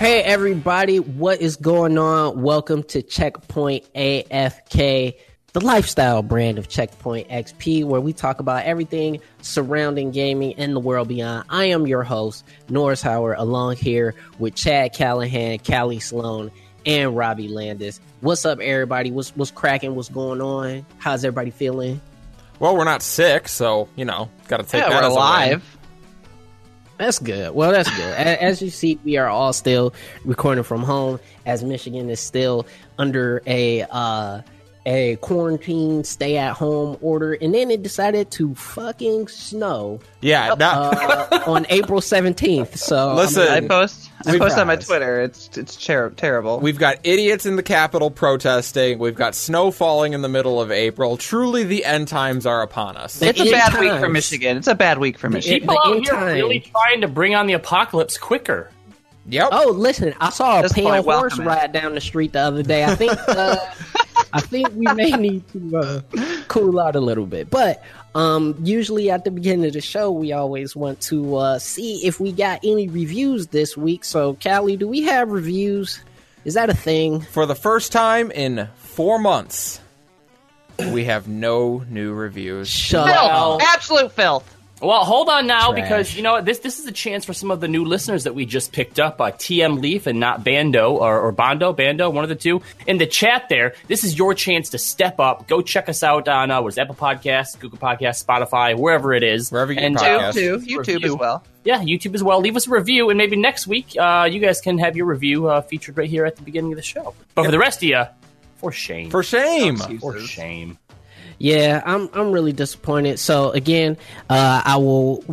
Hey everybody, what is going on? Welcome to Checkpoint AFK, the lifestyle brand of Checkpoint XP, where we talk about everything surrounding gaming and the world beyond. I am your host, Norris Howard, along here with Chad Callahan, Callie Sloan, and Robbie Landis. What's up, everybody? What's cracking? What's going on? How's everybody feeling? Well, we're not sick, so, got to take that we're as alive. That's good. Well, that's good. As you see, we are all still recording from home, as Michigan is still under a quarantine, stay-at-home order, and then it decided to fucking snow. Yeah, on April 17th. So listen, I post on my Twitter. It's terrible. We've got idiots in the Capitol protesting. We've got snow falling in the middle of April. Truly, the end times are upon us. It's a bad week for Michigan. It's a bad week for Michigan. People out here really trying to bring on the apocalypse quicker. Yep. Oh, listen, I saw a pale horse ride down the street the other day. I think we may need to cool out a little bit. But usually at the beginning of the show, we always want to see if we got any reviews this week. So, Callie, do we have reviews? Is that a thing? For the first time in 4 months, we have no new reviews. Shut up. Absolute filth. Well, hold on now, Trash. because you know what? This is a chance for some of the new listeners that we just picked up, TM Leaf and not Bando or Bando, one of the two. In the chat there, this is your chance to step up. Go check us out on Apple Podcasts, Google Podcasts, Spotify, wherever it is. Wherever you get and podcasts. YouTube as well. Yeah, YouTube as well. Leave us a review, and maybe next week you guys can have your review featured right here at the beginning of the show. But for the rest of you, for shame. For shame. For shame. Yeah, I'm really disappointed. So again, I will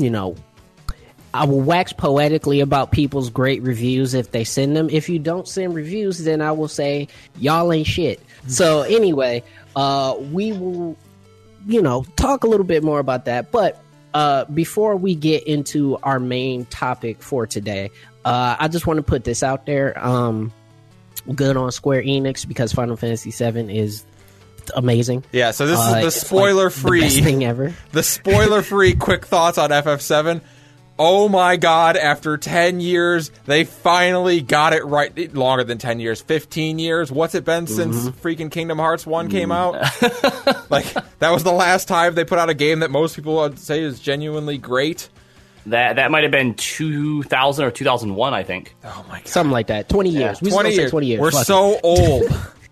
wax poetically about people's great reviews if they send them. If you don't send reviews, then I will say y'all ain't shit. So anyway, we will, talk a little bit more about that. But before we get into our main topic for today, I just want to put this out there. Good on Square Enix, because Final Fantasy VII is amazing. Yeah, so this is the spoiler-free, the best thing ever. The spoiler-free quick thoughts on FF7. Oh my god, after 10 years, they finally got it right. Longer than 10 years, 15 years. What's it been since freaking Kingdom Hearts 1 came out? That was the last time they put out a game that most people would say is genuinely great. That might have been 2000 or 2001, I think. Oh my god. Something like that. 20 years. We 20 years. 20 years. We're so old.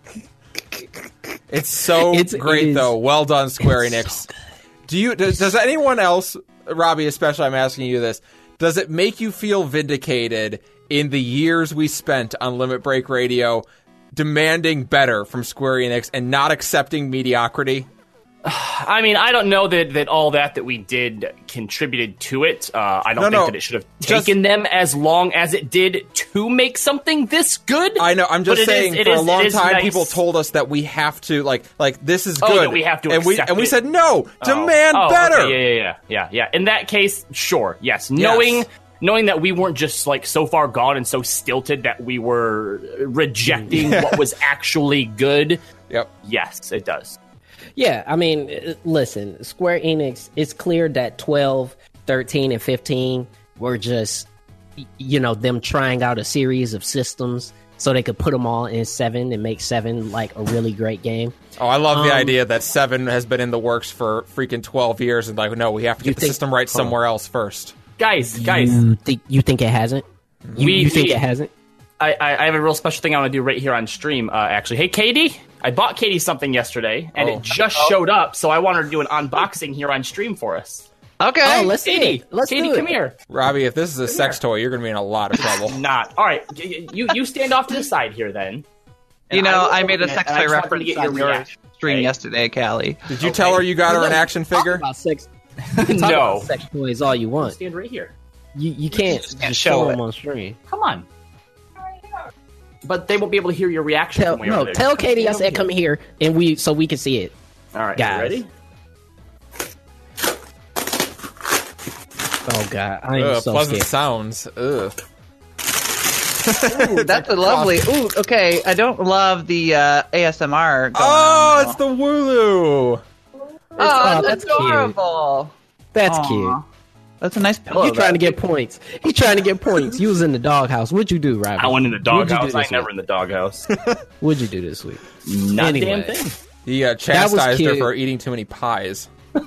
It's so great, though. Well done, Square Enix. So does anyone else, Robbie especially, I'm asking you this, does it make you feel vindicated in the years we spent on Limit Break Radio demanding better from Square Enix and not accepting mediocrity? I mean, I don't know that all that we did contributed to it. I don't think that it should have taken them as long as it did to make something this good. I know. I'm just saying, for a long time, people told us that we have to, like this is good. That we have to accept and we it. said, no, demand better. Okay, yeah. In that case, sure, yes. Knowing that we weren't just so far gone and so stilted that we were rejecting what was actually good. Yep. Yes, it does. Yeah, I mean, listen, Square Enix, it's clear that 12, 13, and 15 were just, them trying out a series of systems so they could put them all in 7 and make 7 a really great game. Oh, I love the idea that 7 has been in the works for freaking 12 years and no, we have to get the system right somewhere else first. Guys. You think it hasn't? You think it hasn't? I have a real special thing I want to do right here on stream, actually. Hey, Katie, I bought Katie something yesterday, and it just showed up, so I wanted to do an unboxing here on stream for us. Okay. Oh, let's Katie, do it. Let's Katie, do it. come here. Robbie, if this is a sex toy, you're going to be in a lot of trouble. Not. All right, you stand off to the side here, then. I made a sex toy reference on your stream yesterday, Callie. Did you tell her you got her an action figure? About sex. No. About sex toys all you want. Stand right here. You can't just show them on stream. Come on. But they won't be able to hear your reaction. Tell Katie I said come here, and we can see it. All right, guys. ready? Oh god, I am so pleasant scared. sounds. Ugh. Ooh, that's a lovely. Ooh, okay. I don't love the ASMR. It's the Wooloo. That's that's adorable. That's cute. That's a nice pillow. You trying to get points. He trying to get points. You was in the doghouse. What'd you do, Robbie? I went in the doghouse. I ain't never in the doghouse. What'd you do this week? Not a damn thing. He chastised her for eating too many pies.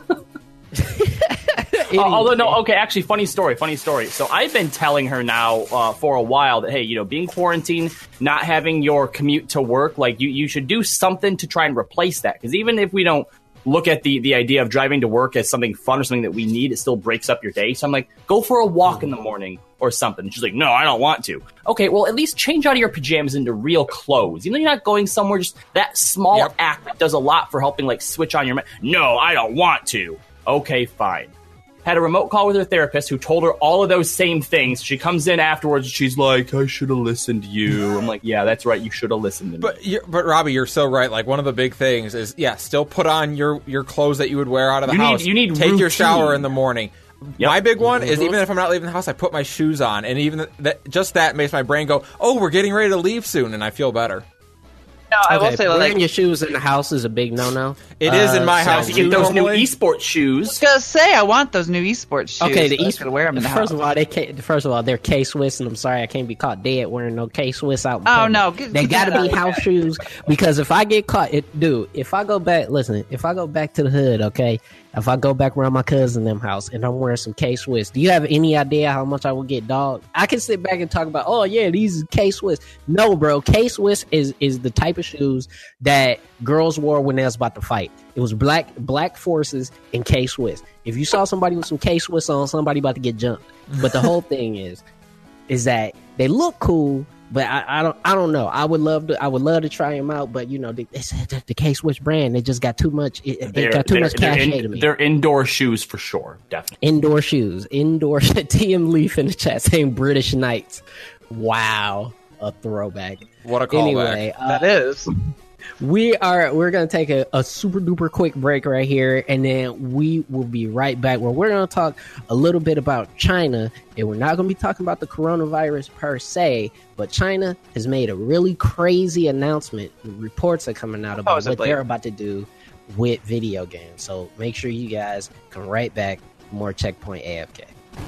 Although, no, okay, actually, funny story. So I've been telling her now for a while that, hey, being quarantined, not having your commute to work, like, you should do something to try and replace that. Because even if we don't look at the idea of driving to work as something fun or something that we need, it still breaks up your day. So I'm like, go for a walk in the morning or something. She's like, no, I don't want to. Okay, well, at least change out of your pajamas into real clothes. You're not going somewhere, just that small act that does a lot for helping, like, switch on your mind. No, I don't want to. Okay, fine. Had a remote call with her therapist who told her all of those same things. She comes in afterwards and she's like, I should have listened to you. I'm like, yeah, that's right. You should have listened to me. But Robbie, you're so right. Like, one of the big things is, still put on your clothes that you would wear out of the house. You need Take routine. your shower in the morning. Yep. My big one is, Mm-hmm. even if I'm not leaving the house, I put my shoes on. And even that makes my brain go, oh, we're getting ready to leave soon. And I feel better. No, I will say, wearing your shoes in the house is a big no-no. It is in my house. You get those new normally. esports shoes. I was gonna say I want those new esports shoes. Okay, the so I could wear them in the first house. of all, they're K-Swiss, and I'm sorry I can't be caught dead wearing no K-Swiss out. In Oh, public. no. They got to be house shoes, because if I get caught, if I go back to the hood, okay, if I go back around my cousin them house and I'm wearing some K-Swiss, do you have any idea how much I will get dogged? I can sit back and talk about, oh yeah, these are K-Swiss. No, bro, K-Swiss is the type of shoes that girls wore when they was about to fight. It was black forces and K-Swiss. If you saw somebody with some K-Swiss on, somebody about to get jumped. But the whole thing is that they look cool, but I don't know. I would love to try them out, but it's the K-Swiss brand. They just got too much. They got too much cachet to me. They're indoor shoes for sure, definitely. Indoor shoes. Indoor. TM Leaf in the chat saying British Knights. Wow, a throwback. What a callback. Anyway, That is. We're gonna take a super duper quick break right here, and then we will be right back where we're gonna talk a little bit about China, and we're not gonna be talking about the coronavirus per se, but China has made a really crazy announcement. Reports are coming out about what they're about to do with video games. So make sure you guys come right back for more Checkpoint AFK.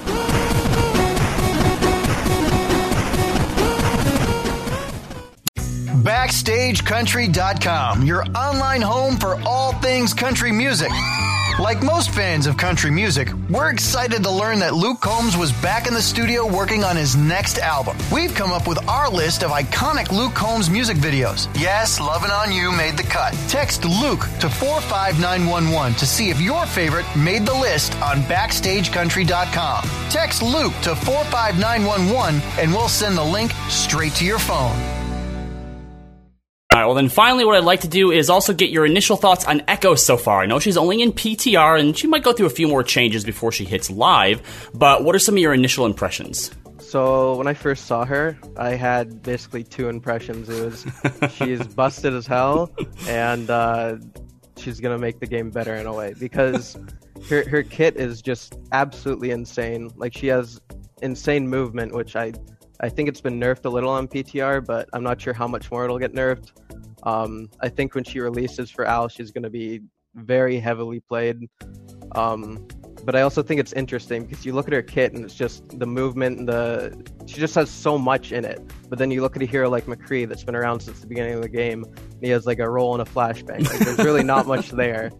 BackstageCountry.com, your online home for all things country music. Like most fans of country music, we're excited to learn that Luke Combs was back in the studio working on his next album. We've come up with our list of iconic Luke Combs music videos. Yes, Lovin' On You made the cut. Text Luke to 45911 to see if your favorite made the list on BackstageCountry.com. Text Luke to 45911 and we'll send the link straight to your phone. All right, well, then finally what I'd like to do is also get your initial thoughts on Echo so far. I know she's only in PTR, and she might go through a few more changes before she hits live, but what are some of your initial impressions? So when I first saw her, I had basically two impressions. It was she's busted as hell, and she's going to make the game better in a way, because her kit is just absolutely insane. Like, she has insane movement, which I think it's been nerfed a little on PTR, but I'm not sure how much more it'll get nerfed. I think when she releases for Al, she's going to be very heavily played. But I also think it's interesting because you look at her kit and it's just the movement and she just has so much in it. But then you look at a hero like McCree that's been around since the beginning of the game, and he has like a roll and a flashbang. Like, there's really not much there.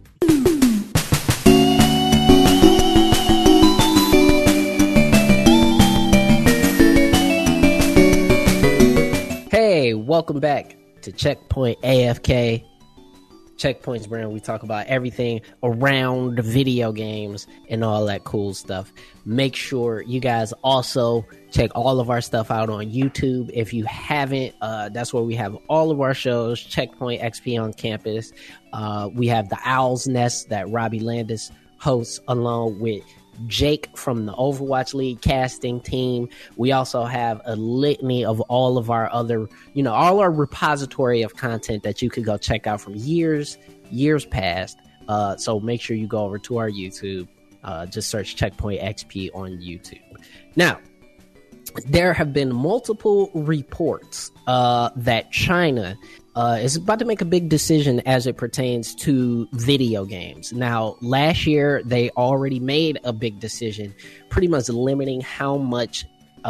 Hey, welcome back to Checkpoint AFK. Checkpoint's brand, we talk about everything around video games and all that cool stuff. Make sure you guys also check all of our stuff out on YouTube. If you haven't, that's where we have all of our shows. Checkpoint XP on Campus. We have the Owl's Nest that Robbie Landis hosts along with Jake from the Overwatch League casting team. We also have a litany of all of our other, all our repository of content that you could go check out from years past. So make sure you go over to our YouTube. Just search Checkpoint XP on YouTube. Now, there have been multiple reports that China is about to make a big decision as it pertains to video games. Now, last year, they already made a big decision, pretty much limiting how much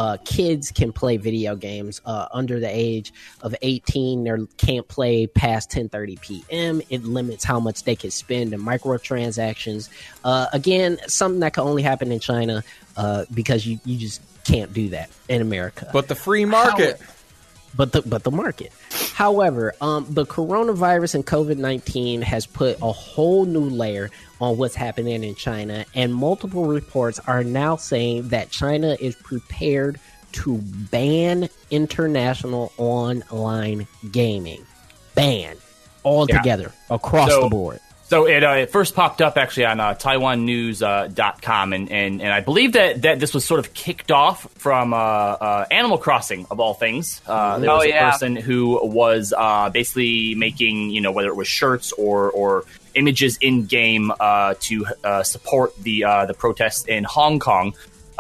kids can play video games under the age of 18. They can't play past 10:30 p.m. It limits how much they can spend in microtransactions. Again, something that can only happen in China because you just can't do that in America. But the free market. But the market. However, the coronavirus and COVID-19 has put a whole new layer on what's happening in China, and multiple reports are now saying that China is prepared to ban international online gaming. Ban altogether across the board. So it first popped up actually on TaiwanNews.com, and I believe that this was sort of kicked off from Animal Crossing, of all things. There was a person who was basically making, whether it was shirts or images in game to support the protests in Hong Kong.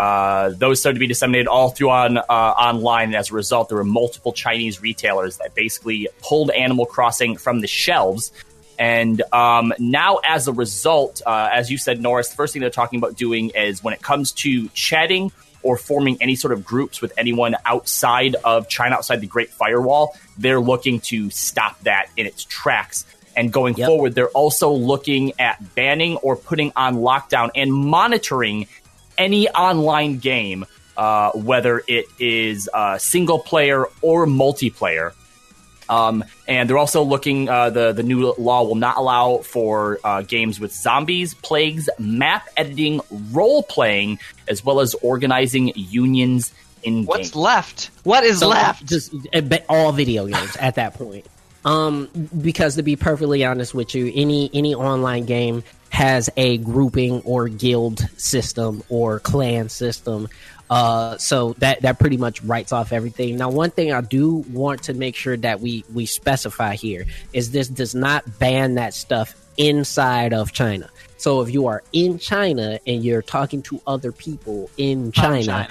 Those started to be disseminated all through online, and as a result, there were multiple Chinese retailers that basically pulled Animal Crossing from the shelves. And now, as a result, as you said, Norris, the first thing they're talking about doing is when it comes to chatting or forming any sort of groups with anyone outside of China, outside the Great Firewall, they're looking to stop that in its tracks. And going forward, they're also looking at banning or putting on lockdown and monitoring any online game, whether it is single player or multiplayer. And they're also looking, the new law will not allow for games with zombies, plagues, map editing, role-playing, as well as organizing unions in-game. What's left? What is left? Just all video games at that point. Because to be perfectly honest with you, any online game has a grouping or guild system or clan system. So that pretty much writes off everything. Now, one thing I do want to make sure that we specify here is this does not ban that stuff inside of China. So if you are in China and you're talking to other people in China,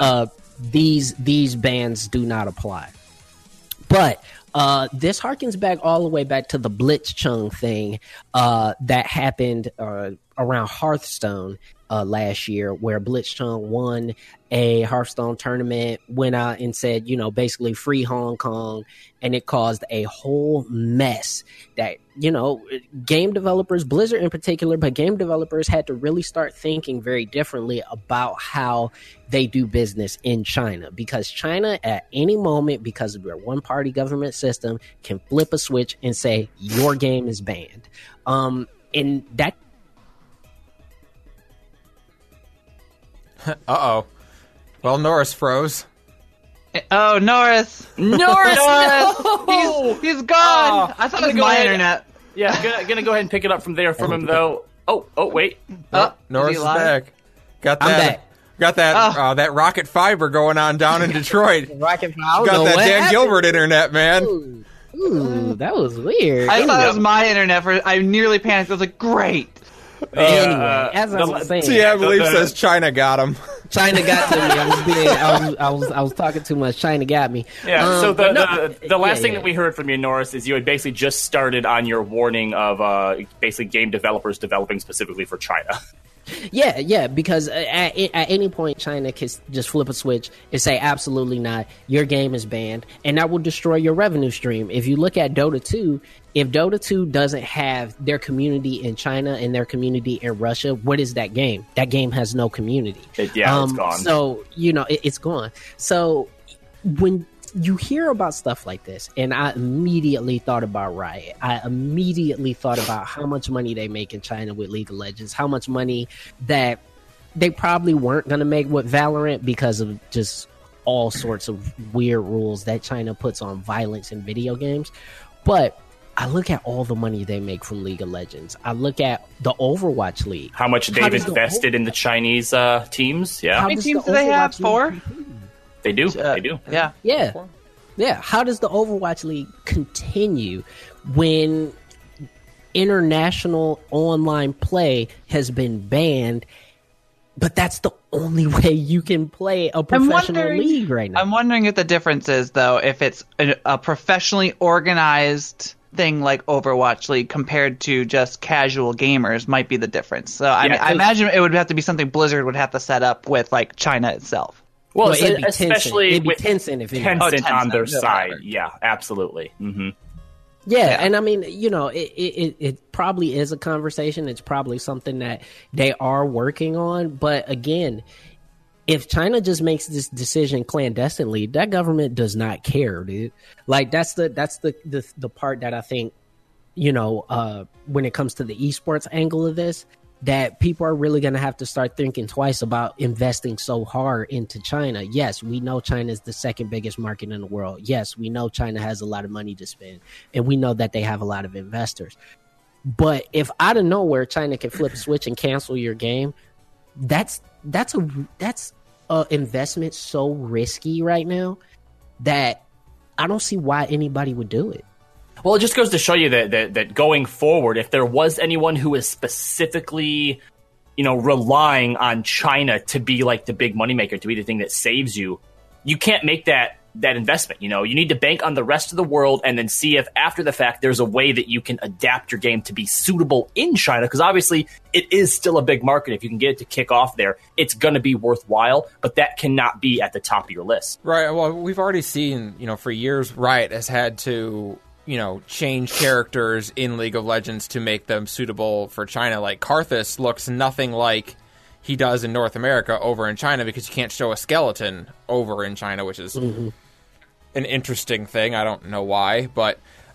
these bans do not apply. But this harkens back all the way back to the Blitzchung thing that happened around Hearthstone last year, where Blitzchung won a Hearthstone tournament, went out and said, basically free Hong Kong, and it caused a whole mess that, game developers, Blizzard in particular, but game developers had to really start thinking very differently about how they do business in China, because China at any moment, because of their one-party government system, can flip a switch and say, your game is banned. And that Uh-oh. Well, Norris froze. Oh, Norris! Norris! No! He's gone! I thought it was my internet. Yeah, gonna go ahead and pick it up from there from him, though. Oh, wait. Norris is back. Got that. I'm back. Got that that rocket fiber going on down in Detroit. Rocket fiber. Got that Dan Gilbert internet, man. Ooh, that was weird. I thought it was my internet. I nearly panicked. I was like, great. Anyway, as I was saying, TM Leaf says China got him. China got to me. I was talking too much. China got me. Yeah. So the last thing that we heard from you, Norris, is you had basically just started on your warning of basically game developers developing specifically for China. Yeah, because at any point, China can just flip a switch and say, absolutely not, your game is banned, and that will destroy your revenue stream. If you look at Dota 2, if Dota 2 doesn't have their community in China and their community in Russia, what is that game? That game has no community. It's gone. So, it's gone. So when you hear about stuff like this, and I immediately thought about Riot. I immediately thought about how much money they make in China with League of Legends, how much money that they probably weren't going to make with Valorant because of just all sorts of weird rules that China puts on violence in video games. But I look at all the money they make from League of Legends. I look at the Overwatch League. How much they've invested in the Chinese teams. Yeah. How many teams do they have? 4? They do. They do. Yeah. How does the Overwatch League continue when international online play has been banned But that's the only way you can play a professional league right now. I'm wondering if the difference is, though, if it's a professionally organized thing like Overwatch League compared to just casual gamers might be the difference. So I imagine it would have to be something Blizzard would have to set up with like China itself. Well, it'd be especially Tencent. with Tencent, if Tencent on their side. Whatever. Yeah, absolutely. Mm-hmm. Yeah, and I mean, it probably is a conversation. It's probably something that they are working on. But again, if China just makes this decision clandestinely, that government does not care, dude. Like that's the part that I think, when it comes to the esports angle of this, that people are really going to have to start thinking twice about investing so hard into China. Yes, we know China is the second biggest market in the world. Yes, we know China has a lot of money to spend, and we know that they have a lot of investors. But if out of nowhere China can flip a switch and cancel your game, that's a investment so risky right now that I don't see why anybody would do it. Well, it just goes to show you that going forward, if there was anyone who is specifically, relying on China to be like the big moneymaker, to be the thing that saves you, you can't make that investment. You need to bank on the rest of the world and then see if after the fact there's a way that you can adapt your game to be suitable in China, because obviously it is still a big market. If you can get it to kick off there, it's going to be worthwhile, but that cannot be at the top of your list. Right. Well, we've already seen, for years, Riot has had to change characters in League of Legends to make them suitable for China. Like Karthus looks nothing like he does in North America over in China because you can't show a skeleton over in China, which is an interesting thing. I don't know why, but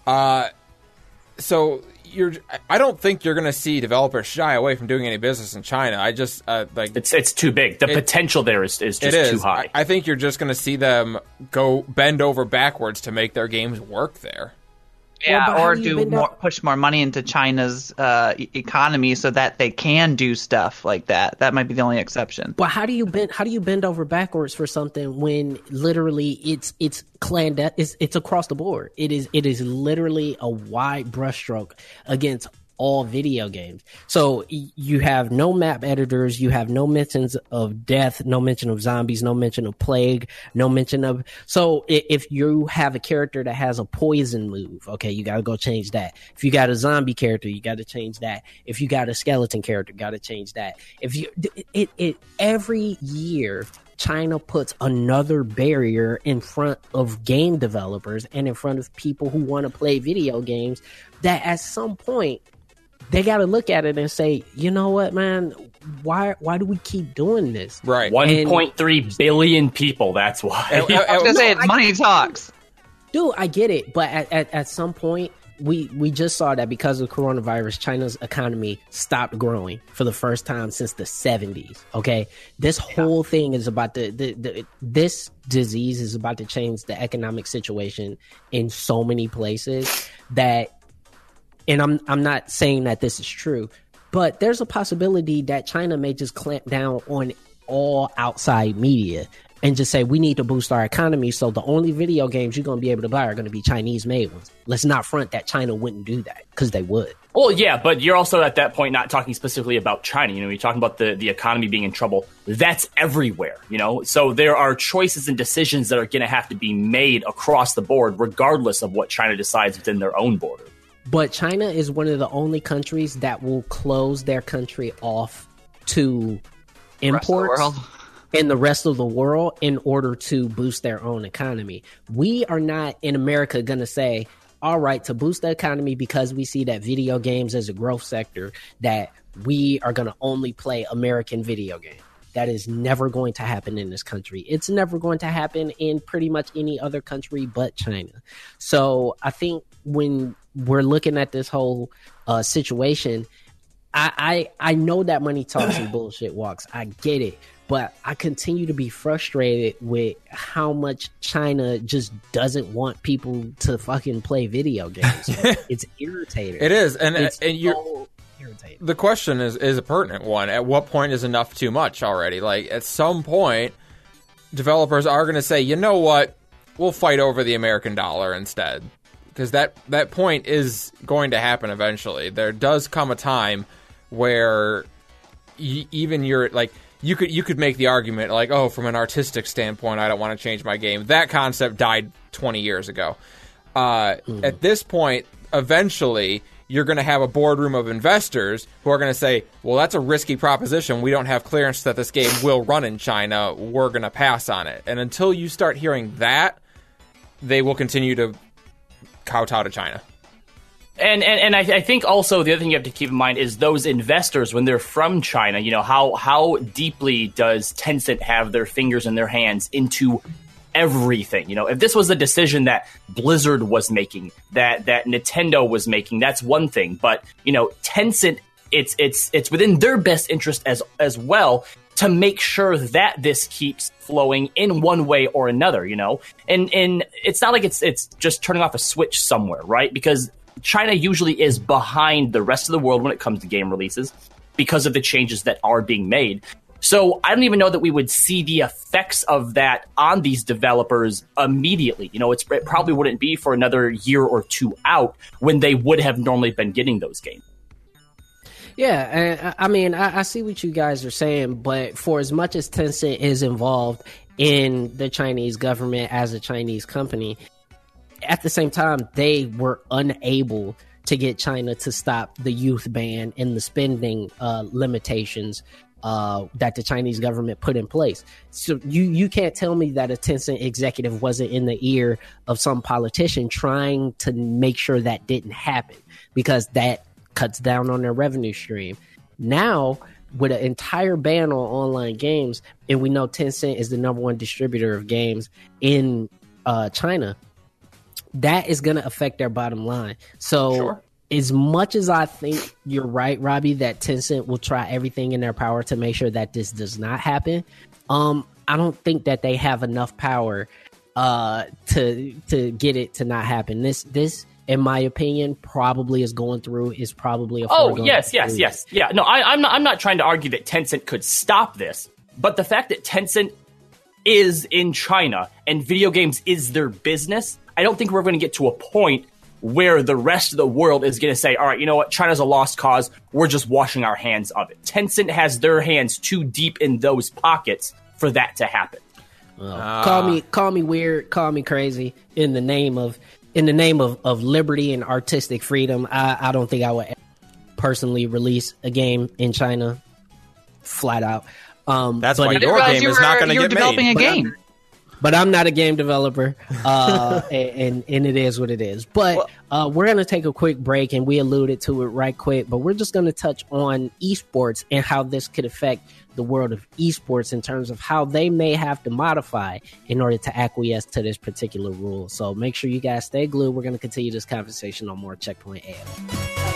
so I don't think you're going to see developers shy away from doing any business in China. I just it's too big. The potential there is just too high. I think you're just going to see them go bend over backwards to make their games work there. Yeah, or push more money into China's economy so that they can do stuff like that. That might be the only exception. But how do you bend over backwards for something when literally it's across the board? It is literally a wide brushstroke against all video games. So you have no map editors, you have no mentions of death, no mention of zombies, no mention of plague, no mention of... So if you have a character that has a poison move, okay, you got to go change that. If you got a zombie character, you got to change that. If you got a skeleton character, got to change that. If you every year China puts another barrier in front of game developers and in front of people who want to play video games, that at some point they got to look at it and say, you know what, man, why do we keep doing this? Right. 1.3 billion people, that's why. I was going to say, money talks. Dude, I get it. But at some point, we just saw that because of coronavirus, China's economy stopped growing for the first time since the 70s. Okay? This whole thing is about this disease is about to change the economic situation in so many places that... And I'm not saying that this is true, but there's a possibility that China may just clamp down on all outside media and just say, we need to boost our economy, so the only video games you're going to be able to buy are going to be Chinese-made ones. Let's not front that China wouldn't do that, because they would. Well, yeah, but you're also at that point not talking specifically about China. You're talking about the economy being in trouble. That's everywhere, So there are choices and decisions that are going to have to be made across the board, regardless of what China decides within their own border. But China is one of the only countries that will close their country off to imports in the rest of the world in order to boost their own economy. We are not in America going to say, all right, to boost the economy because we see that video games as a growth sector, that we are going to only play American video games. That is never going to happen in this country. It's never going to happen in pretty much any other country but China. So I think when we're looking at this whole situation, I know that money talks and bullshit walks. I get it. But I continue to be frustrated with how much China just doesn't want people to fucking play video games. It's irritating. It is. And you're... So irritating. The question is a pertinent one. At what point is enough too much already? Like, at some point, developers are going to say, you know what? We'll fight over the American dollar instead. Because that point is going to happen eventually. There does come a time where even you're, like, you could make the argument like, oh, from an artistic standpoint, I don't want to change my game. That concept died 20 years ago. At this point, eventually, you're going to have a boardroom of investors who are going to say, well, that's a risky proposition. We don't have clearance that this game will run in China. We're going to pass on it. And until you start hearing that, they will continue to kowtow to China. And I think also the other thing you have to keep in mind is those investors, when they're from China, you know, how deeply does Tencent have their fingers in their hands into everything? You know, if this was a decision that Blizzard was making, that Nintendo was making, that's one thing. But, you know, Tencent, it's within their best interest as well to make sure that this keeps flowing in one way or another, you know? And it's not like it's just turning off a switch somewhere, right? Because China usually is behind the rest of the world when it comes to game releases because of the changes that are being made. So I don't even know that we would see the effects of that on these developers immediately. You know, it probably wouldn't be for another year or two out when they would have normally been getting those games. Yeah, I mean, I see what you guys are saying, but for as much as Tencent is involved in the Chinese government as a Chinese company, at the same time, they were unable to get China to stop the youth ban and the spending limitations that the Chinese government put in place. So you can't tell me that a Tencent executive wasn't in the ear of some politician trying to make sure that didn't happen, because that cuts down on their revenue stream. Now, with an entire ban on online games, and we know Tencent is the #1 distributor of games in China, that is going to affect their bottom line. So sure. As much as I think you're right, Robbie, that Tencent will try everything in their power to make sure that this does not happen, I don't think that they have enough power to get it to not happen. This, in my opinion, probably is probably a yes. Yeah, no, I'm not trying to argue that Tencent could stop this, but the fact that Tencent is in China and video games is their business, I don't think we're going to get to a point where the rest of the world is going to say, all right, you know what, China's a lost cause, we're just washing our hands of it. Tencent has their hands too deep in those pockets for that to happen. Call me weird, call me crazy, in the name of liberty and artistic freedom. I don't think I would personally release a game in China, flat out. That's why your game is not going to get made. Developing a game. But I'm not a game developer, and it is what it is. But we're going to take a quick break, and we alluded to it right quick, but we're just going to touch on esports and how this could affect the world of esports in terms of how they may have to modify in order to acquiesce to this particular rule. So make sure you guys stay glued. We're going to continue this conversation on more Checkpoint AF.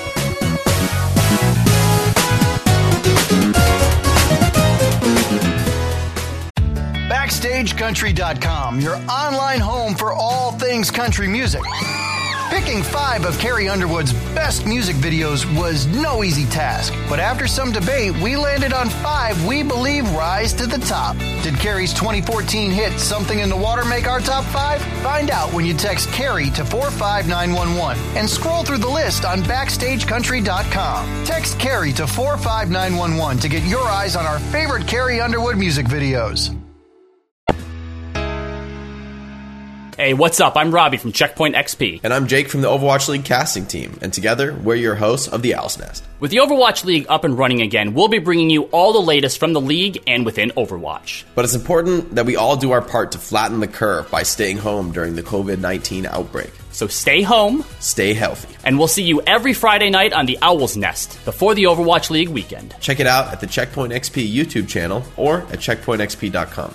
BackstageCountry.com, your online home for all things country music. Picking 5 of Carrie Underwood's best music videos was no easy task, but after some debate, we landed on 5 we believe rise to the top. Did Carrie's 2014 hit Something in the Water make our top 5? Find out when you text Carrie to 45911 and scroll through the list on BackstageCountry.com. Text Carrie to 45911 to get your eyes on our favorite Carrie Underwood music videos. Hey, what's up? I'm Robbie from Checkpoint XP. And I'm Jake from the Overwatch League casting team. And together, we're your hosts of the Owl's Nest. With the Overwatch League up and running again, we'll be bringing you all the latest from the league and within Overwatch. But it's important that we all do our part to flatten the curve by staying home during the COVID-19 outbreak. So stay home. Stay healthy. And we'll see you every Friday night on the Owl's Nest before the Overwatch League weekend. Check it out at the Checkpoint XP YouTube channel or at checkpointxp.com.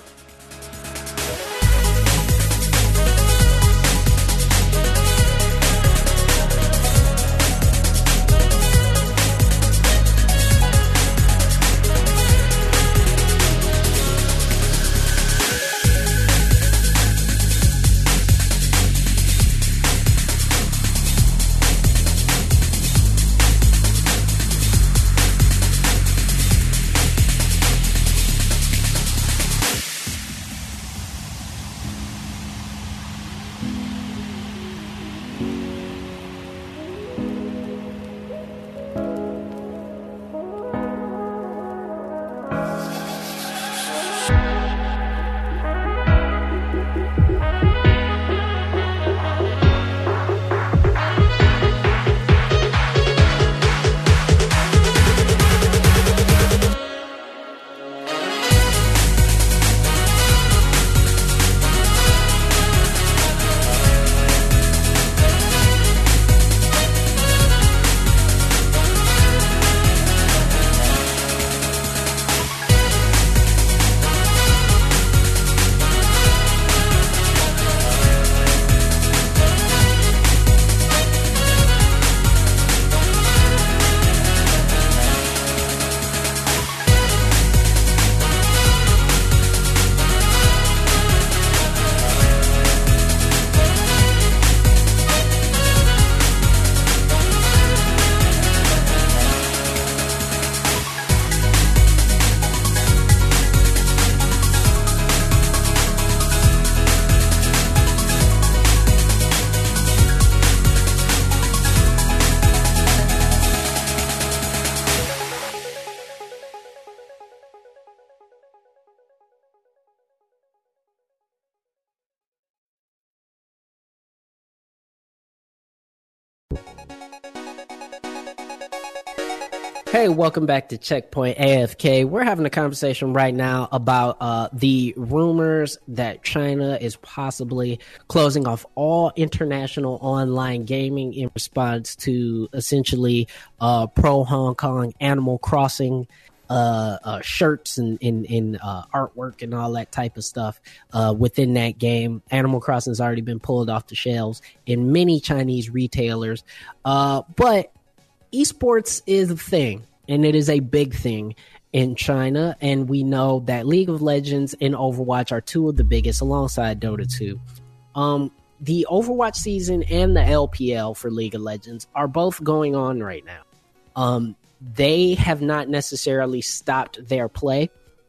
Hey, welcome back to Checkpoint AFK. We're having a conversation right now about the rumors that China is possibly closing off all international online gaming in response to essentially pro Hong Kong Animal Crossing shirts and artwork and all that type of stuff within that game. Animal Crossing has already been pulled off the shelves in many Chinese retailers. But esports is a thing, and it is a big thing in China, and we know that League of Legends and Overwatch are two of the biggest alongside Dota 2. The Overwatch season and the LPL for League of Legends are both going on right now. They have not necessarily stopped their play.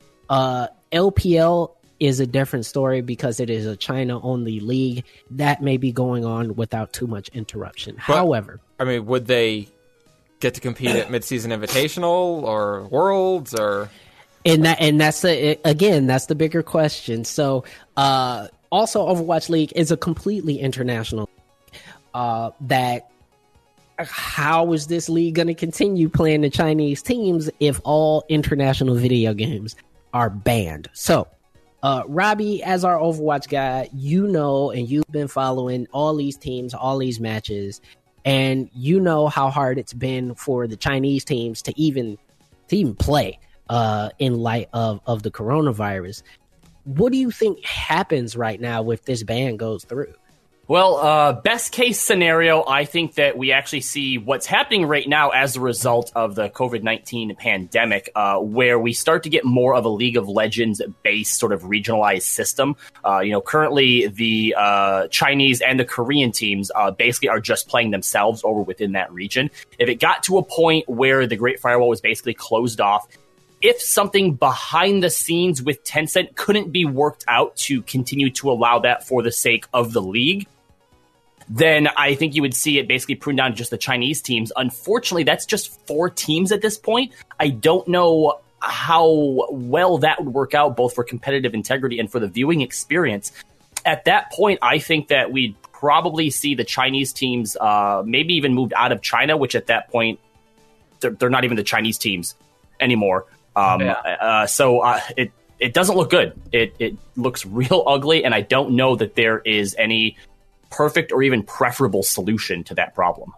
LPL is a different story because it is a China-only league that may be going on without too much interruption. But, however, I mean, would they get to compete at Mid-Season Invitational or Worlds or? And that's that's the bigger question. So, also Overwatch League is a completely international that. How is this league going to continue playing the Chinese teams if all international video games are banned? So, Robbie, as our Overwatch guy, you know, and you've been following all these teams, all these matches, and you know how hard it's been for the Chinese teams to even play in light of the coronavirus. What do you think happens right now if this ban goes through? Well, best case scenario, I think that we actually see what's happening right now as a result of the COVID-19 pandemic, where we start to get more of a League of Legends based sort of regionalized system. Currently the Chinese and the Korean teams basically are just playing themselves over within that region. If it got to a point where the Great Firewall was basically closed off, if something behind the scenes with Tencent couldn't be worked out to continue to allow that for the sake of the league, then I think you would see it basically pruned down to just the Chinese teams. Unfortunately, that's just 4 teams at this point. I don't know how well that would work out, both for competitive integrity and for the viewing experience. At that point, I think that we'd probably see the Chinese teams maybe even moved out of China, which at that point, they're not even the Chinese teams anymore. So it doesn't look good. It looks real ugly, and I don't know that there is any perfect or even preferable solution to that problem.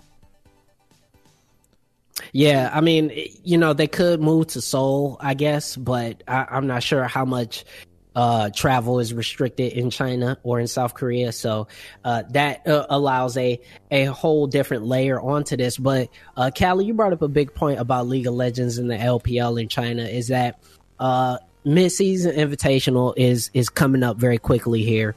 Yeah, I mean, they could move to Seoul, I guess, but I'm not sure how much travel is restricted in China or in South Korea. So that allows a whole different layer onto this. But Callie, you brought up a big point about League of Legends and the LPL in China is that mid-season invitational is coming up very quickly here.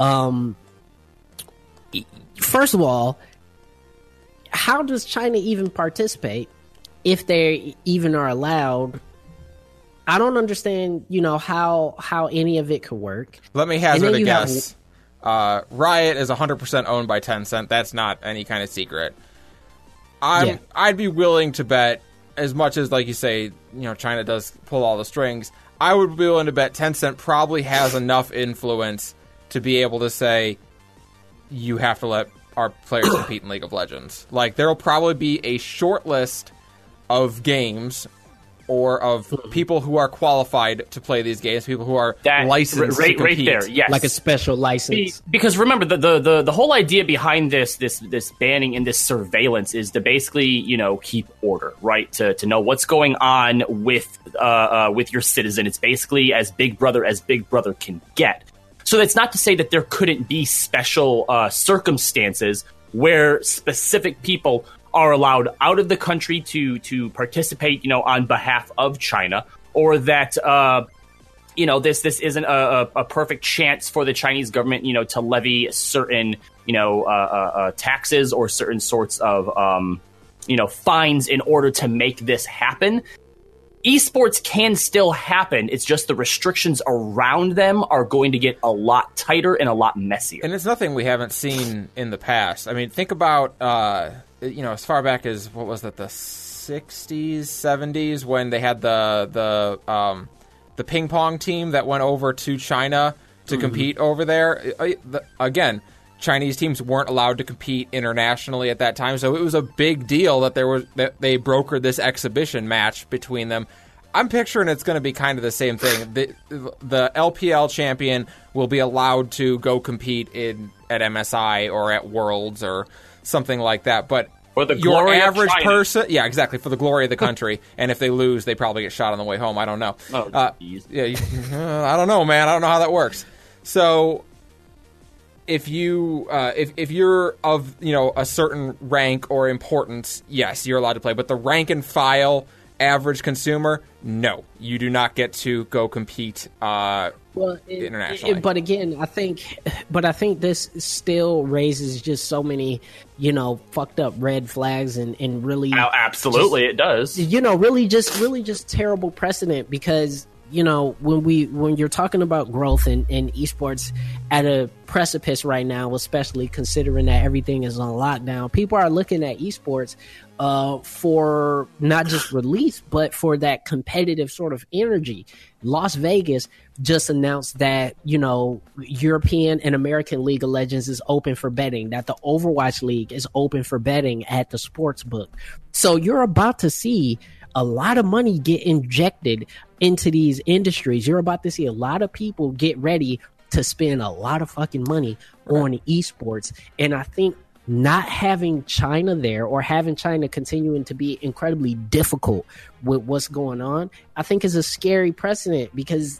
First of all, how does China even participate if they even are allowed? I don't understand, how any of it could work. Let me hazard a guess. Riot is 100% owned by Tencent. That's not any kind of secret. I'd be willing to bet, as much as, like you say, China does pull all the strings, I would be willing to bet Tencent probably has enough influence to be able to say, you have to let our players compete in League of Legends. Like, there will probably be a short list of games or of people who are qualified to play these games, people who are licensed to compete. Right there, yes. Like a special license. Because remember, the whole idea behind this banning and this surveillance is to basically, keep order, right? To know what's going on with your citizen. It's basically as Big Brother can get. So that's not to say that there couldn't be special circumstances where specific people are allowed out of the country to participate, on behalf of China, or that this isn't a perfect chance for the Chinese government, to levy certain taxes or certain sorts of fines in order to make this happen. Esports can still happen. It's just the restrictions around them are going to get a lot tighter and a lot messier. And it's nothing we haven't seen in the past. I mean, think about, as far back as, what was that, the 60s, 70s, when they had the ping pong team that went over to China to compete over there. Again, Chinese teams weren't allowed to compete internationally at that time, so it was a big deal that they brokered this exhibition match between them. I'm picturing it's going to be kind of the same thing. The LPL champion will be allowed to go compete at MSI or at Worlds or something like that, but for the your glory average of China. person, yeah, exactly, for the glory of the country. And if they lose, they probably get shot on the way home. I don't know. Oh, jeez. I don't know, man. I don't know how that works. So, if you're of a certain rank or importance, yes, you're allowed to play. But the rank and file average consumer, no, you do not get to go compete internationally. But again, I think this still raises just so many, fucked up red flags and really. Oh, absolutely, it does. Really just terrible precedent because. When you're talking about growth in esports at a precipice right now, especially considering that everything is on lockdown, people are looking at esports for not just release, but for that competitive sort of energy. Las Vegas just announced that, European and American League of Legends is open for betting, that the Overwatch League is open for betting at the sports book. So you're about to see a lot of money get injected into these industries. You're about to see a lot of people get ready to spend a lot of fucking money on esports. And I think not having China there or having China continuing to be incredibly difficult with what's going on, I think is a scary precedent because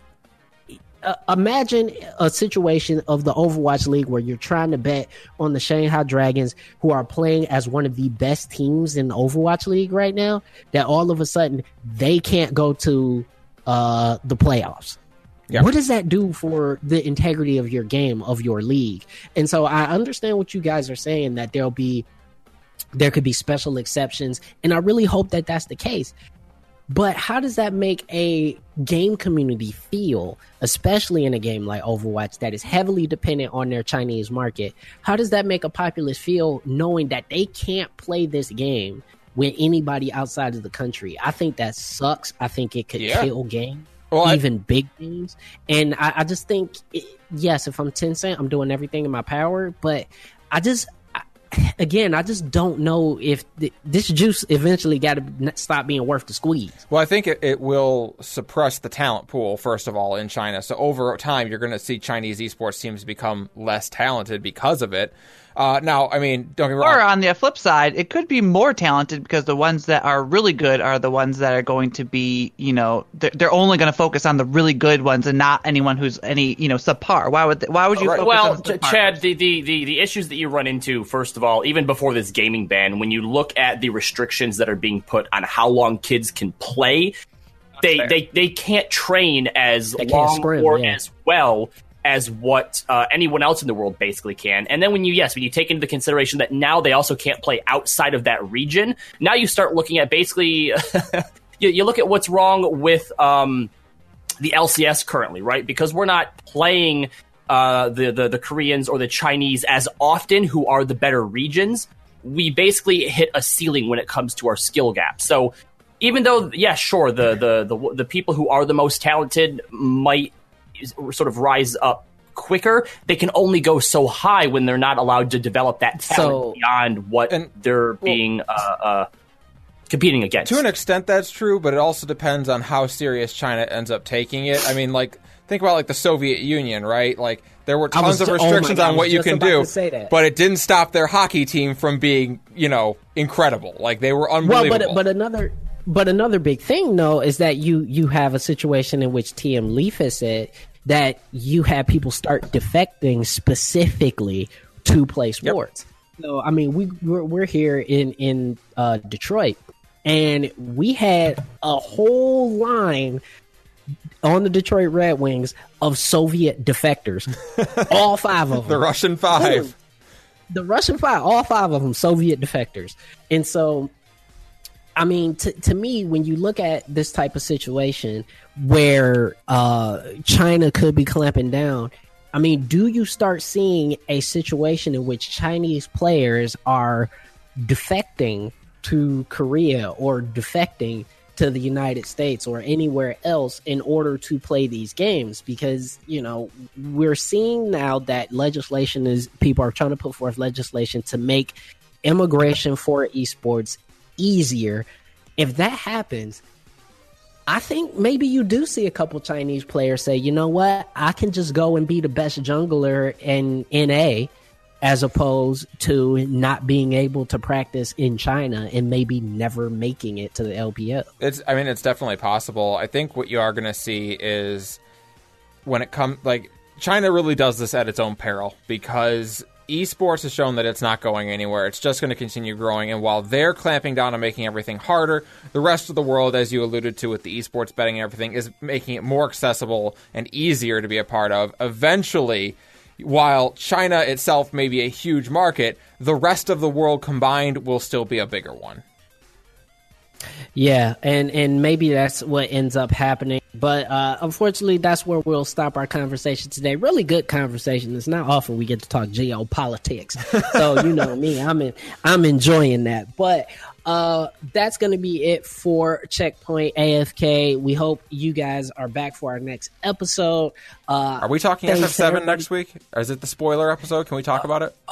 imagine a situation of the Overwatch League where you're trying to bet on the Shanghai Dragons, who are playing as one of the best teams in the Overwatch League right now, that all of a sudden they can't go to the playoffs. Yeah. What does that do for the integrity of your game, of your league? And so I understand what you guys are saying, that there could be special exceptions, and I really hope that that's the case. But how does that make a game community feel, especially in a game like Overwatch that is heavily dependent on their Chinese market? How does that make a populace feel knowing that they can't play this game with anybody outside of the country? I think that sucks. I think it could kill games, even big games. And I just think, yes, if I'm Tencent, I'm doing everything in my power. But I just don't know if this juice eventually got to stop being worth the squeeze. Well, I think it will suppress the talent pool, first of all, in China. So over time, you're going to see Chinese esports teams become less talented because of it. Now, I mean, don't get me wrong. Or on the flip side, it could be more talented because the ones that are really good are the ones that are going to be, they're only going to focus on the really good ones and not anyone who's any, subpar. Why would you focus on the subpar? Chad, the issues that you run into, first of all, even before this gaming ban, when you look at the restrictions that are being put on how long kids can play, they can't train as long or as well as what anyone else in the world basically can. And then when you take into consideration that now they also can't play outside of that region, now you start looking at basically you look at what's wrong with the LCS currently, right? Because we're not playing the Koreans or the Chinese as often, who are the better regions. We basically hit a ceiling when it comes to our skill gap. So even though, sure, the people who are the most talented might sort of rise up quicker, they can only go so high when they're not allowed to develop that talent beyond what they're being competing against. To an extent, that's true, but it also depends on how serious China ends up taking it. I mean, think about the Soviet Union, right? There were tons of restrictions on what you can do, but it didn't stop their hockey team from being, incredible. They were unbelievable. But another big thing, though, is that you have a situation in which TM Leaf has said that you have people start defecting specifically to play sports. Yep. So, I mean, we're here in Detroit, and we had a whole line on the Detroit Red Wings of Soviet defectors. All 5 of them. The Russian 5. The Russian 5, all 5 of them, Soviet defectors. And so, I mean, to me, when you look at this type of situation where China could be clamping down, I mean, do you start seeing a situation in which Chinese players are defecting to Korea or defecting to the United States or anywhere else in order to play these games, because we're seeing now that people are trying to put forth legislation to make immigration for esports easier. If that happens, I think maybe you do see a couple Chinese players say, you know what, I can just go and be the best jungler in NA as opposed to not being able to practice in China and maybe never making it to the LPL. It's definitely possible. I think what you are going to see is when it comes, like, China really does this at its own peril, because esports has shown that it's not going anywhere. It's just going to continue growing. And while they're clamping down on making everything harder, the rest of the world, as you alluded to with the esports betting and everything, is making it more accessible and easier to be a part of. Eventually, while China itself may be a huge market, the rest of the world combined will still be a bigger one. Yeah, and maybe that's what ends up happening. But unfortunately, that's where we'll stop our conversation today. Really good conversation. It's not often we get to talk geopolitics. So, you know me, I'm enjoying that. But that's going to be it for Checkpoint AFK. We hope you guys are back for our next episode. Are we talking FF7 next week? Or is it the spoiler episode? Can we talk about it?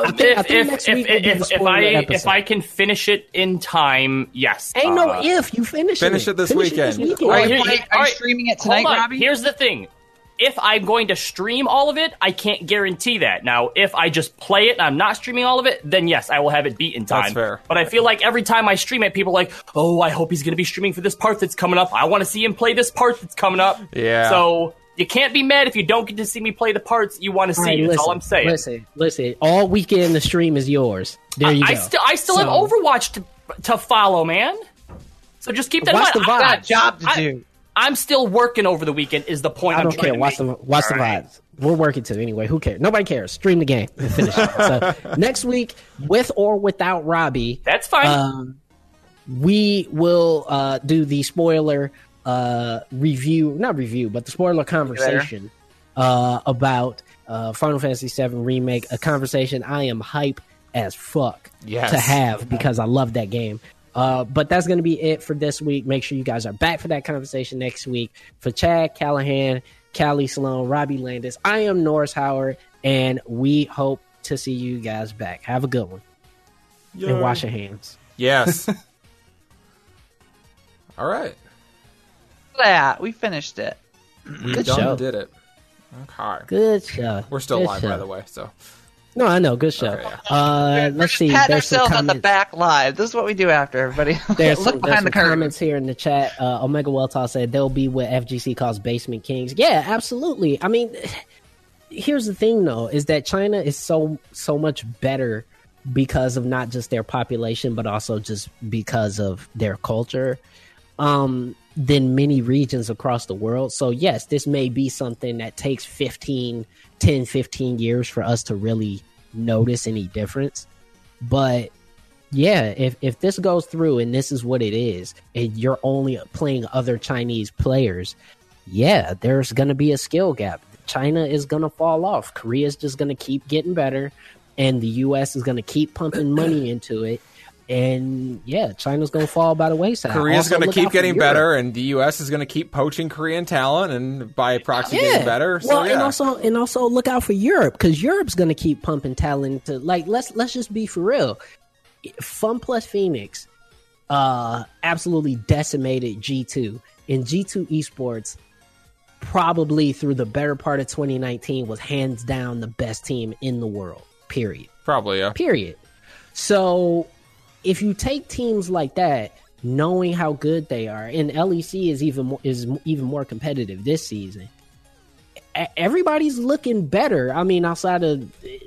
If I can finish it in time, yes. Ain't no if. You finish it this weekend. Are you streaming it tonight, Robbie? Here's the thing. If I'm going to stream all of it, I can't guarantee that. Now, if I just play it and I'm not streaming all of it, then yes, I will have it beat in time. That's fair. But I feel like every time I stream it, people are like, oh, I hope he's going to be streaming for this part that's coming up. I want to see him play this part that's coming up. Yeah. So you can't be mad if you don't get to see me play the parts you want to see. That's all I'm saying. Listen. All weekend the stream is yours. There you go. I still have Overwatch to follow, man. So just keep that in mind. I've got a job to do. I'm still working over the weekend is the point. I don't care. Watch the vibes. We're working too anyway. Who cares? Nobody cares. Stream the game and finish it. So next week, with or without Robbie, that's fine. We will do the spoiler review, not review, but the spoiler conversation about Final Fantasy VII Remake. A conversation I am hype as fuck to have because I love that game. But that's going to be it for this week. Make sure you guys are back for that conversation next week. For Chad Callahan, Callie Sloan, Robbie Landis, I am Norris Howard, and we hope to see you guys back. Have a good one. Yay. And wash your hands. Yes. All right. Yeah, we finished it. We did it. Okay. Good show. We're still live, by the way, so... No, I know. Good show. Okay. Let's see. Pat ourselves on the back live. This is what we do after, everybody. There's some comments here in the chat. Omega Welltall said they'll be what FGC calls basement kings. Yeah, absolutely. I mean, here's the thing, though, is that China is so much better because of not just their population, but also just because of their culture than many regions across the world. So, yes, this may be something that takes 10, 15 years for us to really notice any difference. But yeah, if this goes through and this is what it is, and you're only playing other Chinese players, yeah, there's going to be a skill gap. China is going to fall off. Korea's just going to keep getting better, and the US is going to keep pumping money into it. And yeah, China's going to fall by the wayside. Korea's going to keep getting better, and the U.S. is going to keep poaching Korean talent, and by proxy getting better. So, and also look out for Europe, because Europe's going to keep pumping talent. To let's just be for real. Fun Plus Phoenix absolutely decimated G2, and G2 Esports probably through the better part of 2019 was hands down the best team in the world. Period. Probably, yeah. Period. So if you take teams like that, knowing how good they are, and LEC is even more competitive this season, everybody's looking better. I mean, outside of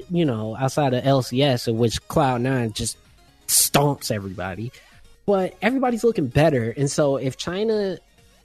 LCS, in which Cloud9 just stomps everybody, but everybody's looking better. And so if China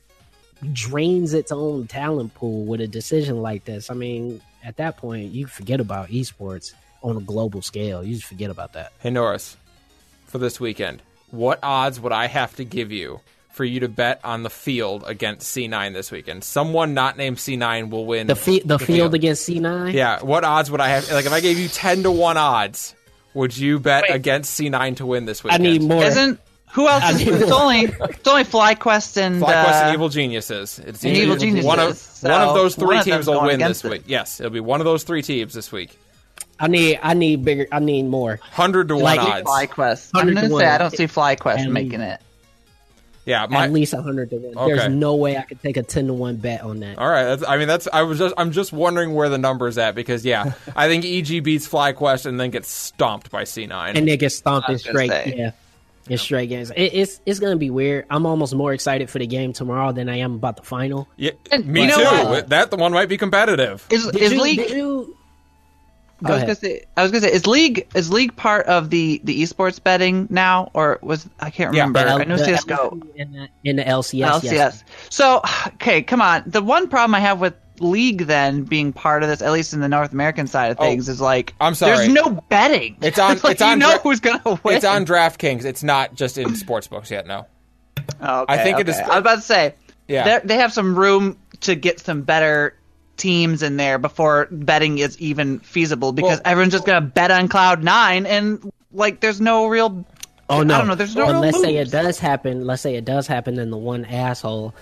drains its own talent pool with a decision like this, I mean, at that point, you forget about esports on a global scale. You just forget about that. Hey, Norris. For this weekend, what odds would I have to give you for you to bet on the field against C9 this weekend? Someone not named C9 will win. The field against C9? Yeah. What odds would I have? Like, if I gave you 10-1 odds, would you bet against C9 to win this weekend? I need more. Who else? It's only FlyQuest and FlyQuest and Evil Geniuses. It's and Evil Geniuses. One of those three teams will win this week. It. Yes, it'll be one of those three teams this week. I need bigger. I need more. 100 to 1 Like odds. FlyQuest. I'm gonna say I don't see FlyQuest making it. Yeah, at least 100 to 1. Okay. There's no way I could take a 10 to 1 bet on that. All right. I'm just wondering where the number's at because I think EG beats FlyQuest and then gets stomped by C9. And they get stomped in straight. say. Yeah. In straight games. It's going to be weird. I'm almost more excited for the game tomorrow than I am about the final. Yeah, And me you know too. what? That one might be competitive. Is League? Go I was gonna say, is League part of the esports betting now, or I can't remember. I know CS:GO in the LCS. LCS. Yes. So, okay, come on. The one problem I have with League then being part of this, at least in the North American side of things, is like I'm sorry. there's no betting. It's on. like, it's on. who's gonna win. It's on DraftKings. It's not just in sportsbooks yet. No. Okay, I think it is. I was about to say, Yeah. they have some room to get some better teams in there before betting is even feasible because everyone's just gonna bet on Cloud9 and like there's no real. Oh no! I don't know. There's no But real let's say it moves. does happen. Let's say it does happen, then the one asshole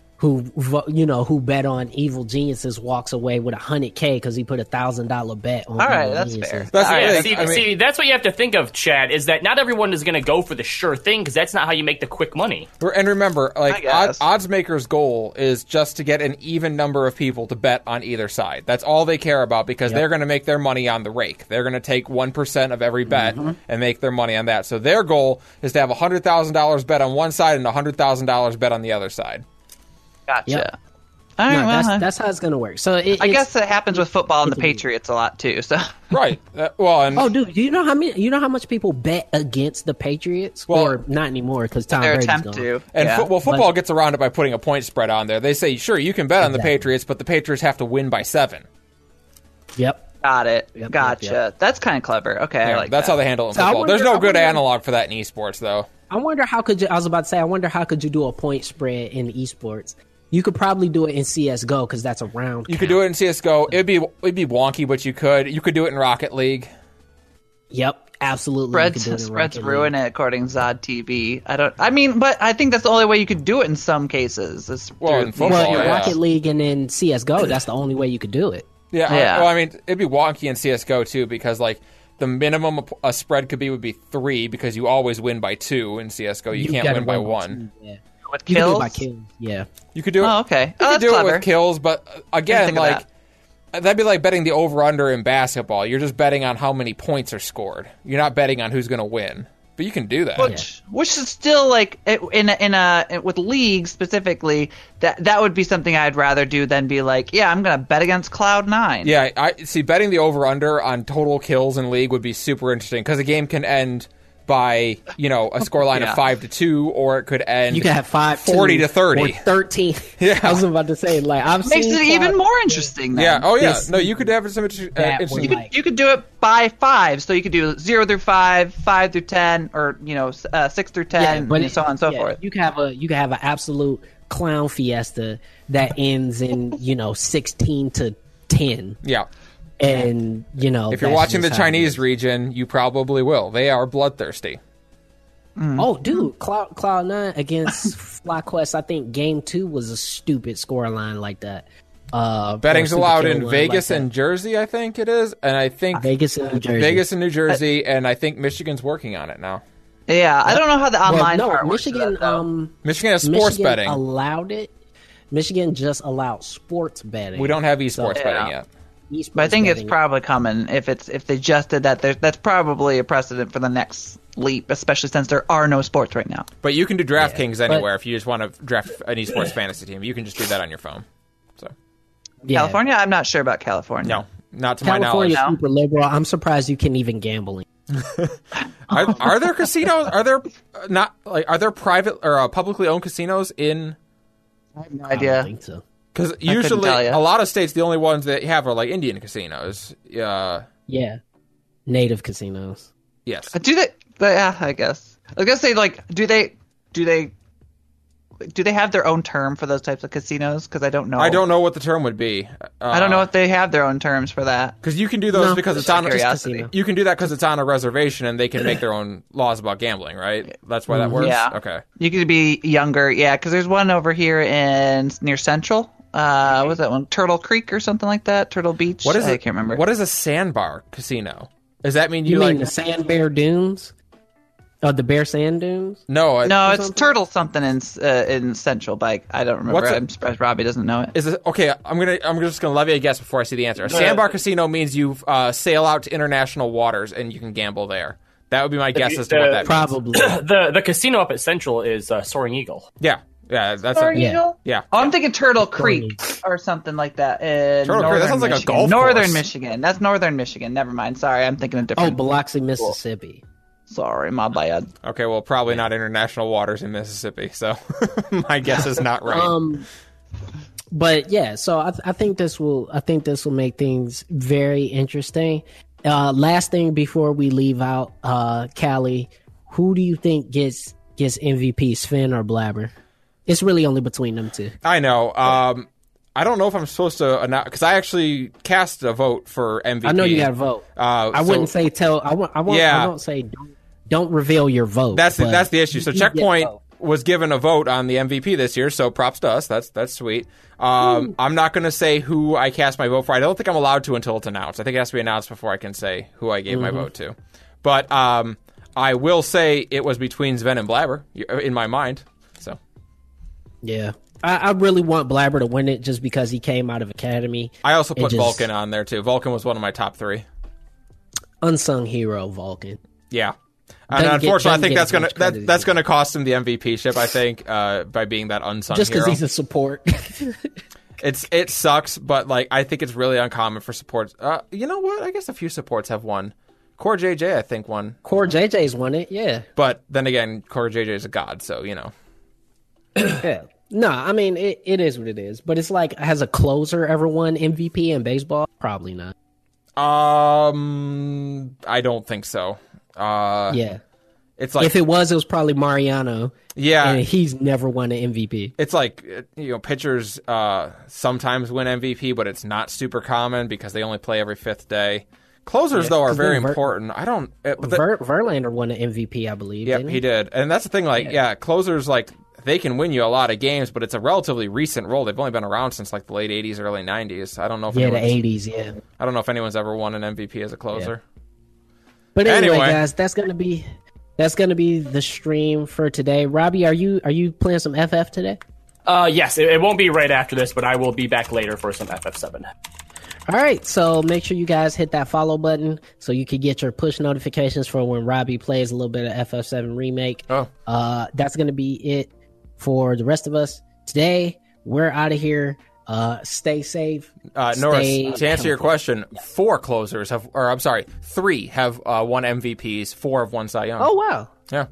who bet on Evil Geniuses walks away with $100K because he put $1,000 bet on. All right, Evil that's Geniuses. fair. That's the Yeah, thing. see, that's what you have to think of, Chad, is that not everyone is going to go for the sure thing because that's not how you make the quick money. And remember, I like guess. odds makers' goal is just to get an even number of people to bet on either side. That's all they care about because they're going to make their money on the rake. They're going to take 1% of every bet and make their money on that. So their goal is to have $100,000 bet on one side and $100,000 bet on the other side. Gotcha. Yep. All right, No, well, that's how it's gonna work. So I guess it happens with football and the Patriots a lot too. So Right. And Oh, dude, do you know how much people bet against the Patriots? Well, or not anymore because Tom their Brady's attempt gone. to. And yeah. football gets around it by putting a point spread on there. They say, sure, you can bet on the Exactly. Patriots, but the Patriots have to win by 7. Yep. Got it. Yep, Gotcha. yep. That's kind of clever. Okay, I Yeah, like that's that. how they handle it in So I football. There's no wonder- good analog for that in esports, though. I wonder how could you? I was about to say. I wonder how could you do a point spread in esports? You could probably do it in CS:GO because that's a round. You could do it in CS:GO. It'd be wonky, but you could. You could do it in Rocket League. Yep, absolutely. Spreads ruin it according to Zod TV. But I think that's the only way you could do it in some cases. Is Well, through in football, Well, in yeah. Rocket League and in CS:GO, that's the only way you could do it. Yeah. Yeah. Well, I mean, it'd be wonky in CS:GO too because like the minimum a spread could be would be 3 because you always win by 2 in CS:GO. You can't gotta win by win 1. 2, yeah. with You can do kills. it by kills. Yeah. You could do it. Oh, okay. You Oh, could that's do clever. it with kills, but again, think of like that'd be like betting the over/under in basketball. You're just betting on how many points are scored. You're not betting on who's going to win. But you can do that. Which is still like with league specifically that would be something I'd rather do than be like, yeah, I'm gonna bet against Cloud9. Yeah, I see. Betting the over/under on total kills in league would be super interesting because a game can end by a scoreline of 5-2, or it could end. You can have 40 to 30, or 13. Yeah. I was about to say I've Makes seen it even more interesting. Then. Yeah. Oh yeah. This- No, you could have some interesting. You could do it by 5, so you could do 0 through 5, 5 through 10, or 6 through 10, and so on and so forth. You can have an absolute clown fiesta that ends in 16 to 10. Yeah. And if you're watching the Chinese region, you probably will. They are bloodthirsty. Oh, dude, Cloud9 against FlyQuest. I think Game 2 was a stupid scoreline like that. Betting's or allowed super in kill line Vegas like and that. Jersey, I think it is, and I think Vegas and New Jersey. New Jersey, and I think Michigan's working on it now. Yeah, I don't know how the online part works. Michigan. Michigan has sports Michigan betting. allowed it. Michigan just allowed sports betting. We don't have esports So- betting yet. Esports But I think it's betting. probably coming. If they just did that, that's probably a precedent for the next leap, especially since there are no sports right now. But you can do DraftKings but- anywhere if you just want to draft an esports fantasy team. You can just do that on your phone. So Yeah. California, I'm not sure about California. no, not to my knowledge. California's super liberal. I'm surprised you can even gamble. Are there casinos? Are there private or publicly owned casinos in? I have no I don't idea. think so. Because couldn't usually tell ya. a lot of states, the only ones that have are like Indian casinos. Yeah, native casinos. Yes. Do they? Yeah, I guess. I was gonna say, like, do they? do they have their own term for those types of casinos? Because I don't know. I don't know what the term would be. I don't know if they have their own terms for that. Because you can do those because it's on curiosity. You can do that because it's on a reservation and they can make their own laws about gambling, right? That's why that works. Yeah. Okay. You could be younger, yeah. Because there's one over here near Central. What was that one? Turtle Creek or something like that? Turtle Beach? What is it? I can't remember. What is a sandbar casino? Does that mean You you mean like the Sand Bear Dunes? The Bear Sand Dunes? No, No, it's Turtle something in Central, but I don't remember. I'm surprised Robbie doesn't know it. Is it okay? I'm just gonna levy a guess before I see the answer. A sandbar casino means you sail out to international waters and you can gamble there. That would be my guess as to what that means. Probably. The casino up at Central is Soaring Eagle. Yeah, that's Soaring Eagle? Yeah. Oh, I'm thinking Turtle Creek or something like that. Turtle Creek. That sounds like a golf Northern course. Michigan. That's Northern Michigan. Never mind. Sorry, I'm thinking of different. Biloxi, Mississippi. Sorry, my bad. Okay, well, probably not international waters in Mississippi, so my guess is not right. But yeah, so I think this will make things very interesting. Last thing before we leave out, Callie, who do you think gets MVP, Sven or Blabber? It's really only between them two. I know. I don't know if I'm supposed to announce because I actually cast a vote for MVP. I know you got to vote. I wouldn't say tell. I won't say don't reveal your vote. That's the issue. So Checkpoint was given a vote on the MVP this year, so props to us. That's sweet. I'm not going to say who I cast my vote for. I don't think I'm allowed to until it's announced. I think it has to be announced before I can say who I gave my vote to. But I will say it was between Sven and Blabber in my mind. So yeah. I really want Blabber to win it just because he came out of Academy. I also put Vulcan on there too. Vulcan was one of my top 3. Unsung hero, Vulcan. Yeah. And unfortunately, I think that's gonna cost him the MVP ship. I think by being that unsung just because hero. he's a support. It sucks, but like I think it's really uncommon for supports. You know what? I guess a few supports have won. Core JJ, I think, won. Core JJ's won it, yeah. But then again, Core JJ is a god, so you know. Yeah. No, I mean it is what it is. But it's like, has a closer ever won MVP in baseball? Probably not. I don't think so. Yeah. It's like if it was probably Mariano. Yeah. And he's never won an MVP. It's like, pitchers sometimes win MVP, but it's not super common because they only play every 5th day. Closers, though, are very important. I don't... Verlander won an MVP, I believe. Yep, he did. And that's the thing, closers, they can win you a lot of games, but it's a relatively recent role. They've only been around since, the late 80s, early 90s. I don't know if the 80s, yeah. I don't know if anyone's ever won an MVP as a closer. Yeah. But anyway, guys, that's gonna be the stream for today. Robbie, are you playing some FF today? Yes, it won't be right after this, but I will be back later for some FF7. All right, so make sure you guys hit that follow button so you can get your push notifications for when Robbie plays a little bit of FF7 Remake. That's gonna be it for the rest of us today. We're out of here. Stay safe. Norris, to answer your question, 4 closers have, 3 have won MVPs. 4 have won Cy Young. Oh wow! Yeah.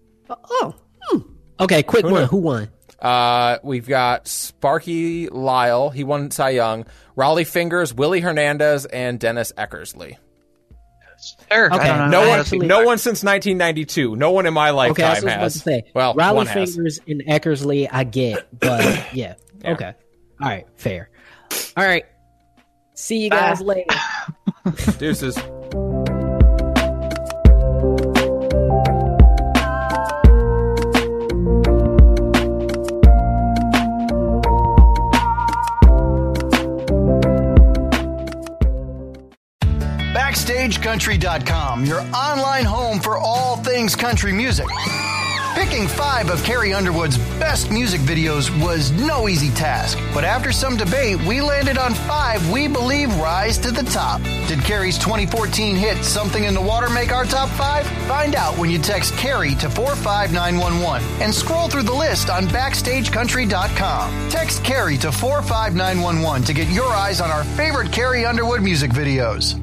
Okay, quick one. Who won? We've got Sparky Lyle. He won Cy Young. Raleigh Fingers, Willie Hernandez, and Dennis Eckersley. Sure. Okay. No one since 1992. No one in my lifetime has. Well, Raleigh Fingers and Eckersley, I get, but yeah. Okay. All right. Fair. All right. See you guys later. Deuces. BackstageCountry.com, your online home for all things country music. Picking 5 of Carrie Underwood's best music videos was no easy task, but after some debate, we landed on 5 we believe rise to the top. Did Carrie's 2014 hit Something in the Water make our top 5? Find out when you text Carrie to 45911 and scroll through the list on BackstageCountry.com. Text Carrie to 45911 to get your eyes on our favorite Carrie Underwood music videos.